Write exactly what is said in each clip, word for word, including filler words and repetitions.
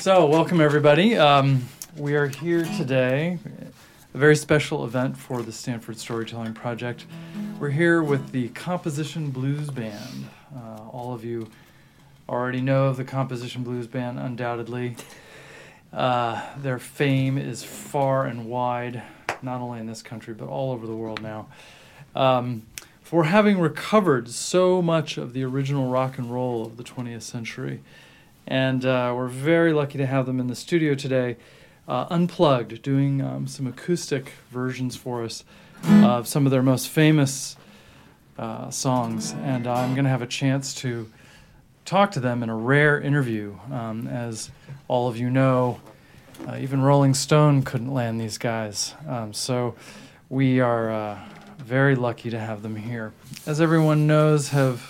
So, welcome everybody. Um, we are here today, a very special event for the Stanford Storytelling Project. We're here with the Composition Blues Band. Uh, all of you already know of the Composition Blues Band, undoubtedly. Uh, their fame is far and wide, not only in this country, but all over the world now. Um, for having recovered so much of the original rock and roll of the twentieth century. And uh, we're very lucky to have them in the studio today, uh, unplugged, doing um, some acoustic versions for us of some of their most famous uh, songs. And I'm going to have a chance to talk to them in a rare interview. Um, as all of you know, uh, even Rolling Stone couldn't land these guys. Um, so we are uh, very lucky to have them here. As everyone knows, have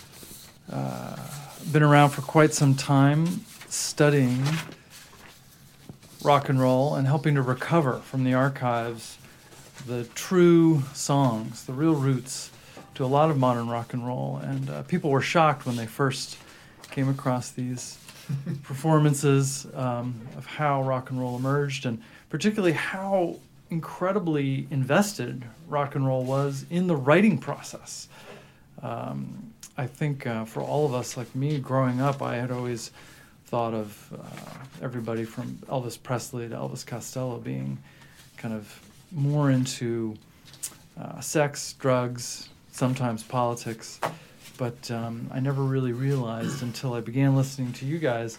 uh, been around for quite some time, studying rock and roll and helping to recover from the archives the true songs, the real roots to a lot of modern rock and roll. And uh, people were shocked when they first came across these performances um, of how rock and roll emerged, and particularly how incredibly invested rock and roll was in the writing process. Um, I think uh, for all of us, like me, growing up, I had always thought of uh, everybody from Elvis Presley to Elvis Costello being kind of more into uh, sex, drugs, sometimes politics. But um, I never really realized until I began listening to you guys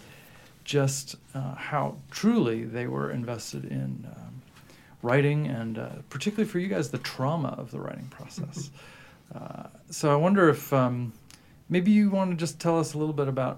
just uh, how truly they were invested in um, writing, and uh, particularly for you guys, the trauma of the writing process. Uh, so I wonder if um, maybe you want to just tell us a little bit about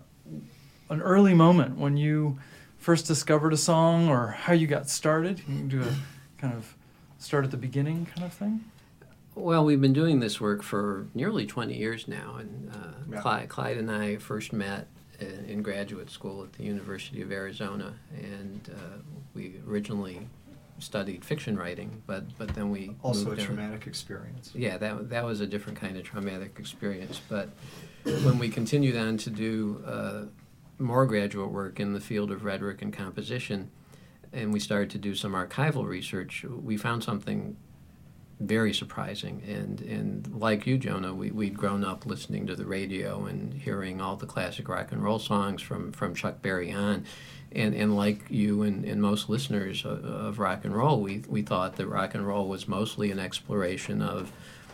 an early moment when you first discovered a song, or how you got started. You can do a kind of start at the beginning kind of thing. Well, we've been doing this work for nearly twenty years now, and uh, yeah. Clyde, Clyde and I first met in, in graduate school at the University of Arizona, and uh, we originally studied fiction writing, but but then we also moved a down. traumatic experience. Yeah, that that was a different kind of traumatic experience. But when we continued on to do uh, more graduate work in the field of rhetoric and composition, and we started to do some archival research, we found something very surprising. And and like you, Jonah, we we'd grown up listening to the radio and hearing all the classic rock and roll songs from from Chuck Berry on. And and like you and, and most listeners of, of rock and roll, we we thought that rock and roll was mostly an exploration of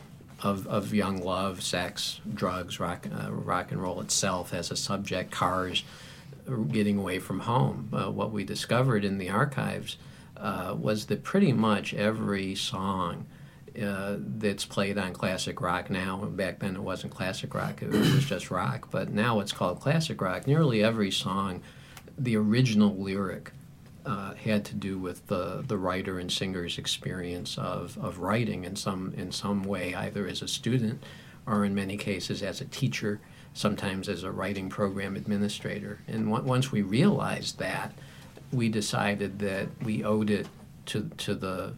of, of young love, sex, drugs, rock uh, rock and roll itself as a subject, cars, getting away from home. Uh, what we discovered in the archives uh, was that pretty much every song uh, that's played on classic rock now, back then it wasn't classic rock, it was just rock, but now it's called classic rock. Nearly every song, the original lyric uh, had to do with the, the writer and singer's experience of, of writing in some in some way, either as a student or in many cases as a teacher, sometimes as a writing program administrator. And w- once we realized that, we decided that we owed it to to the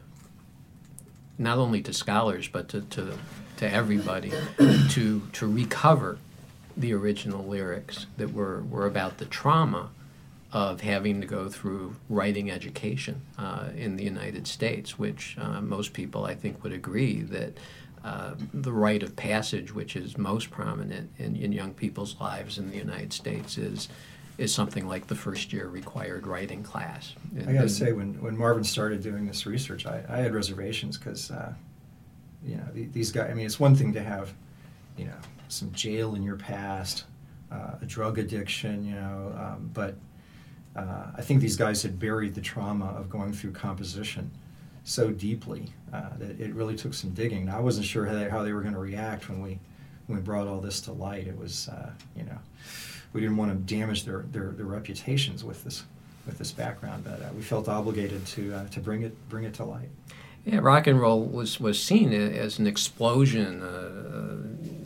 not only to scholars but to to, to everybody to to recover the original lyrics that were, were about the trauma of having to go through writing education uh, in the United States, which uh, most people, I think, would agree that uh, the rite of passage, which is most prominent in, in young people's lives in the United States, is is something like the first year required writing class. I got to say, when, when Marvin started doing this research, I, I had reservations because, uh, you know, the, these guys, I mean, it's one thing to have, you know, some jail in your past, uh, a drug addiction, you know, um, but Uh, I think these guys had buried the trauma of going through composition so deeply uh, that it really took some digging. Now, I wasn't sure how they, how they were going to react when we when we brought all this to light. It was, uh, you know, we didn't want to damage their, their, their reputations with this with this background, but uh, we felt obligated to uh, to bring it bring it to light. Yeah, rock and roll was was seen as an explosion Uh,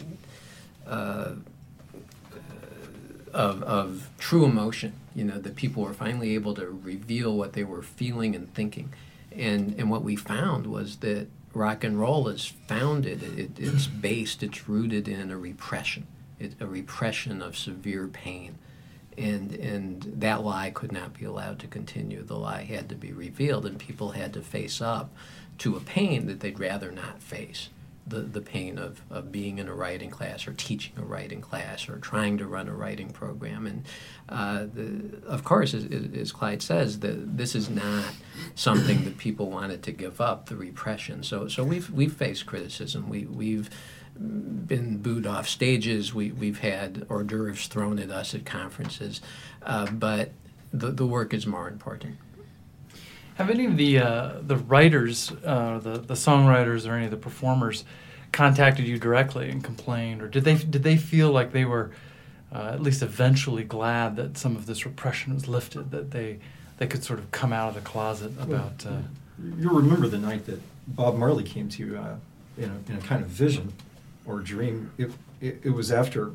uh, Of, of true emotion, you know, that people were finally able to reveal what they were feeling and thinking. And and what we found was that rock and roll is founded, it, it's based, it's rooted in a repression, it, a repression of severe pain. And, and that lie could not be allowed to continue. The lie had to be revealed, and people had to face up to a pain that they'd rather not face. The, the pain of, of being in a writing class or teaching a writing class or trying to run a writing program. And uh, the, of course, as, as Clyde says, the, this is not something that people wanted to give up, the repression. So so we've, we've faced criticism. We, we've been booed off stages. We, we've had hors d'oeuvres thrown at us at conferences. Uh, but the, the work is more important. Have any of the uh, the writers, uh, the the songwriters, or any of the performers contacted you directly and complained, or did they did they feel like they were uh, at least eventually glad that some of this repression was lifted, that they they could sort of come out of the closet about? Uh, You'll remember the night that Bob Marley came to you uh, in a in a kind of vision or dream. It it, it was after.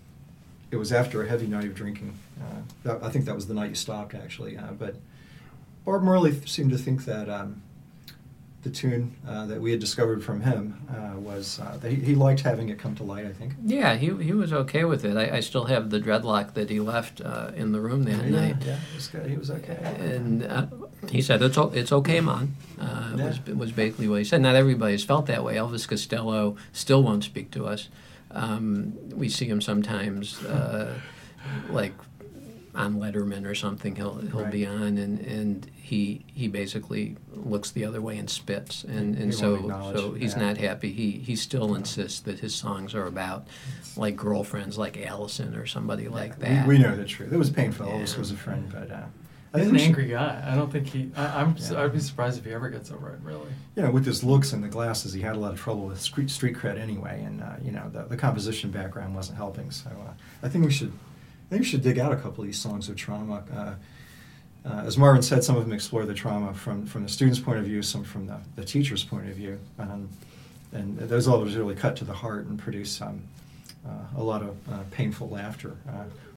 It was after a heavy night of drinking. Uh, that, I think that was the night you stopped, actually, uh, but. Bob Marley seemed to think that um, the tune uh, that we had discovered from him uh, was uh, that he, he liked having it come to light, I think. Yeah, he he was okay with it. I, I still have the dreadlock that he left uh, in the room that yeah, night. Yeah, he was, good. He was okay. And uh, he said, it's, o- it's okay, Mon, uh, Yeah. was, was basically what he said. Not everybody's felt that way. Elvis Costello still won't speak to us. Um, we see him sometimes, uh, like, on Letterman or something, he'll he'll Right. be on, and, and he he basically looks the other way and spits, and, and He so won't acknowledge, so he's yeah. not happy. He he still insists that his songs are about like girlfriends, like Allison or somebody like We- that. We, know the truth. It was painful. Yeah. Elvis was a friend, but uh, I he's think an we should- angry guy. I don't think he. I, I'm. Yeah. I'd be surprised if he ever gets over it. Really. You know, with his looks and the glasses, he had a lot of trouble with street street cred anyway, and uh, you know the, the composition background wasn't helping. So uh, I think we should. I think we should dig out a couple of these songs of trauma. Uh, uh, as Marvin said, some of them explore the trauma from, from the student's point of view, some from the, the teacher's point of view. Um, and those always really cut to the heart and produce um, uh, a lot of uh, painful laughter. Uh,